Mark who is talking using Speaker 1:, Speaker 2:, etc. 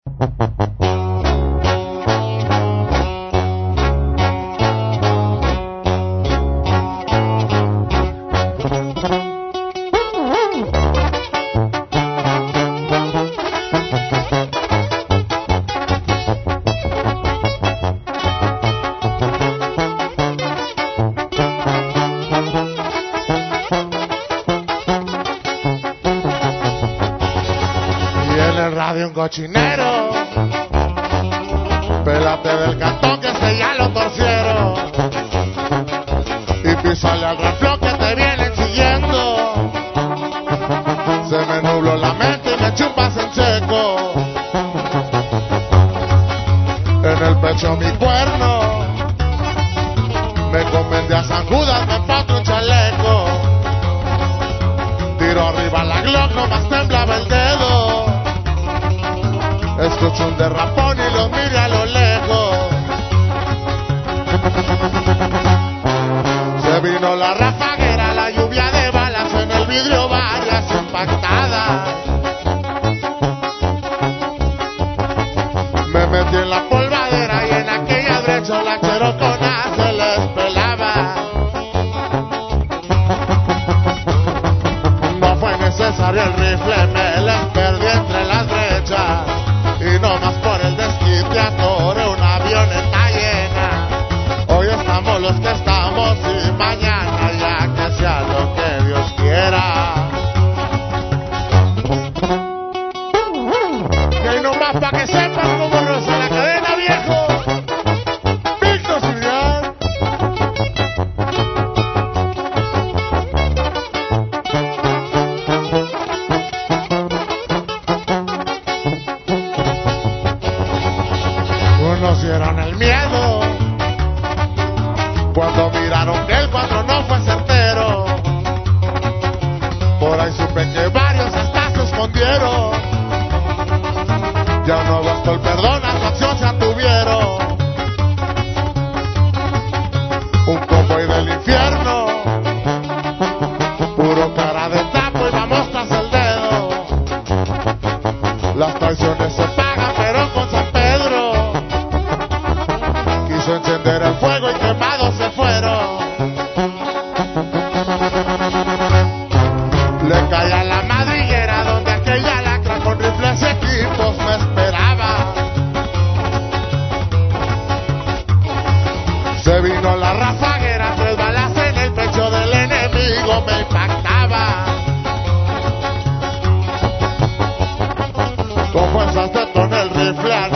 Speaker 1: Un cochinero, pélate del cantón que se ya lo torcieron y písale al reflo que te vienen siguiendo. Se me nubló la mente y me chupas en seco. En el pecho mi cuerno, me convendé a San Judas, me empató un chaleco. Tiro arriba la Glock, nomás temblaba el dedo. Escucho un derrapón y lo miro a lo lejos. Se vino la rafaguera, la lluvia de balas, en el vidrio varias impactadas. Me metí en la polvadera y en aquella brecha la cherocona se les pelaba. No fue necesario el rifle, me les perdí entre las brechas. Y no más por el desquite atoré una avioneta llena. Hoy estamos los que estamos y mañana ya que sea lo que Dios quiera. Y ahí nomás pa' que sepan cómo roza la cadena, viejo. Víctor Sirian. Conocieron el miedo cuando miraron que el 4 no fue certero. Por ahí supe que varios hasta se escondieron. Ya no bastó el perdón, a su acción se atuvieron. Un convoy del infierno, puro cara de trapo y vamos tras el dedo. Las traiciones se pagan pero con San Pedro. Quiso encender el fuego y quemados se fueron. Le caí a la madriguera donde aquella lacra con rifles y equipos me esperaba. Se vino la rafaguera, 3 balas en el pecho del enemigo me impactaba. Con fuerzas detonó el rifle.